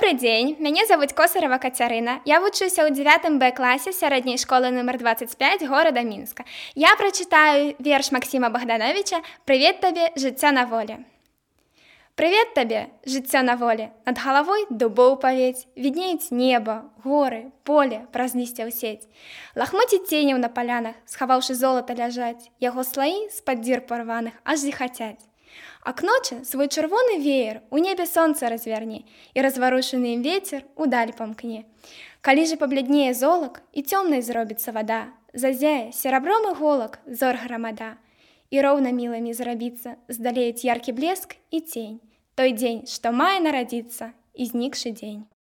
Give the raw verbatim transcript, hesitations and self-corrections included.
Добрый дзень, мяне завуць Косарава Кацярына. Я вучуся ў дзевятым Б класе сярэдняй школы нумар двадцать пять горада Мінска. Я прачытаю верш Максіма Богдановича «Привет табе, жыццё на волі». Привет табе, жыццё на волі, над галавой дубоў павець, віднеюць неба, горы, поле праз лісця ў сеть. Лахмоці ценяў на палянах, схаваўшы золата ляжаць, яго слаі з-пад дзір парваных аж зіхацяць. А к ночы свой чырвоны веер у небе сонца разверне, і разварушаны ім вецер удаль памкне. Калі же пабляднее золак, і цёмнай зробіцца вада, зазяе серабром іголак зор грамада, і роўна мілымі зрабіцца, здалеюць яркі блеск і цень, той дзень, што мае нарадзіцца, і знікшы дзень.